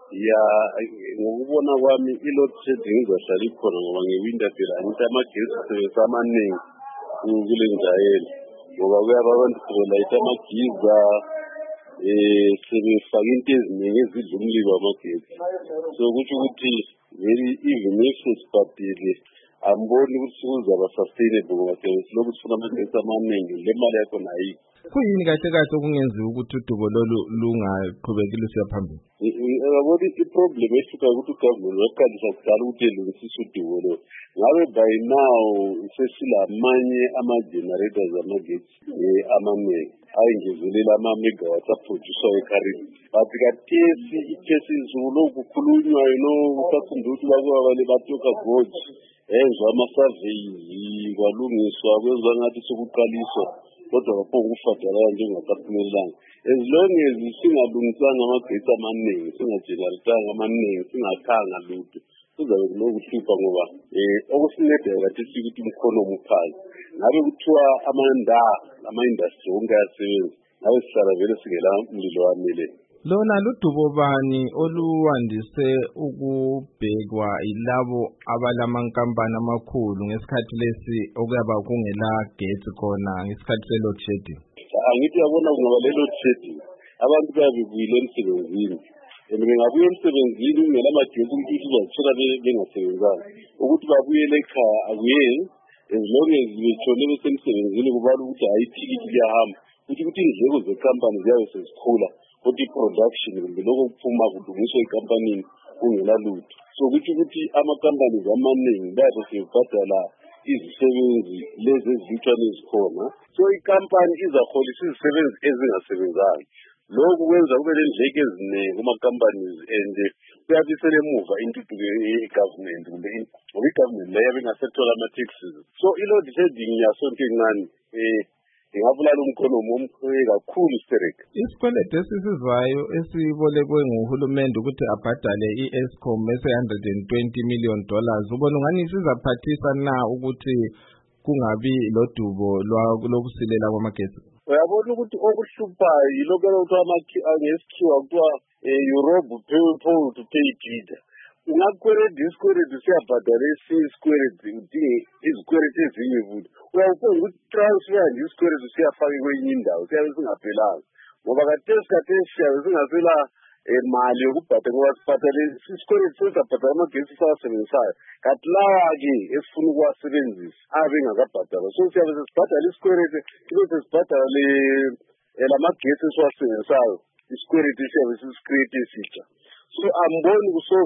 Ya ngokubona kwami i-load shedding izahlala ikhona ngoba nge-winter phela angithi amagesi sisebenzisa amaningi kule njayelo ngoba kuyaba abantu sebelayitha amagiza sebefake into eziningi ezidla umlilo wamagesi. So kusho ukuthi even if sesibhadile amboni ukuthi kuzaba sustainable ngoba silokhu sifuna amagesi amaningi le mali yakhona ayikho. Kuyini kahle kahle okungenziwa ukuthi udubo lolu lungaqhubekile lusiya phambili? Yabona i-problem efika ukuthi ugovernment waqalisa kudala ukuthi elungisise udubo lo. Ngabe by now sesilamanye ama-generators amagesi amaningi ayingezelela ama-megawatts aproducer currently. But kathesi ikhesi izulu kukhulunywa usathanda ukuthi bakwabale batoka goji enziwa ama-surveys kwalungiswa kwenziwa ngathi sokuqaliswa kodwa kaphonga ukufadalala njengakaphumelelanga. As long as singalungisanga amagesi amaningi, singageneratanga amaningi, singakhanga lutho, kuzabe kunokuhlupha ngoba okusinceda kathesi ukuthi umkhonomi uphansi. Ngabe kuthiwa ama-industry wonke ayasebenza, ngabe sihlala vele singela umlilo wanele. Lona ludubo bani oluwandise ukubhekwa yilabo abalamankampani amakhulu ngesikhathi lesi okuyaba kungela gesi khona ngesikhathi se-load shedding? Angithi yabona kungaba le-load shedding abantu bayabebuyile emsebenzini and bengabuya emsebenzini kungela amagesi ukuthi uzazithola bengasebenzanga. Ukuthi babuyele ekhaya akuyeni as long as betshone besemsebenzini kubala ukuthi hayi ithikithi liyahamba ukuthi indleko zekhampani ziyabe sezikhula kodwa i-production kumbe lokho kuphuma kulungiswa ekampanini kungela lutho. So ukuthi amakampani amaningi bayabe sebebhadala izisebenzi lezi ezilutshwane ezikhona. So ikampani izaholisa izisebenzi ezingasebenzanga. Lokhu kwenza kube lendleko eziningi kuma-companies and kuyabisela emuva intuthuko ye-government kumbe ngoba i-government leyo bengasethola ama-taxes. So i-load shedding yasonto encane ingabulala umkhonomi kakhulu istereka. Isikweletu esisizwayo esibolekwe nguhulumende ukuthi abhadale i-Eskom ese$120 million, ubona ungani sizaphathisa na ukuthi kungabi lodubo lokusilela kwamagesi? Uyabona ukuthi okuhluphayo yilokho kuthiwa ngesikhiwa kuthiwa you rob to pay bidder. Ungakweleda isikweletu siyabhadala esinye isikweletu udinge izikweletu ezinye futhi. Uyabona ukuthi transfer nje isikweletu siyafaka kwenye indawo siyabe singaphelanga ngoba kathesi siyabe singasela mali yokubhadala ngoba sibhadale isikweletu sesabhadala amagesi sawasebenzisayo kanti lawa-ke esifuna ukuwasebenzisa abengakabhadala. So siyabe sesibhadala isikweletu kilokhu sesibhadala lamagesi esiwasebenzisayo isikweletu siyabe sisikreti esitsha. So amboni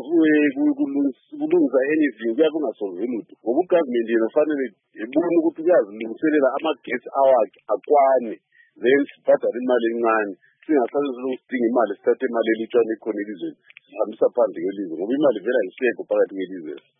kulungisa anything kuyabe kungasolve lutho ngoba ugovernment yena fanele ebone ukuthi kuyazilungiselela amagesi awakhe akwane then sibhadala imali encane singahlale sidinga imali sithathe imali elutshwane ekhona elizweni sihambisa phandle kwelizwe ngoba imali vele ayisekho phakathi kwelizwe.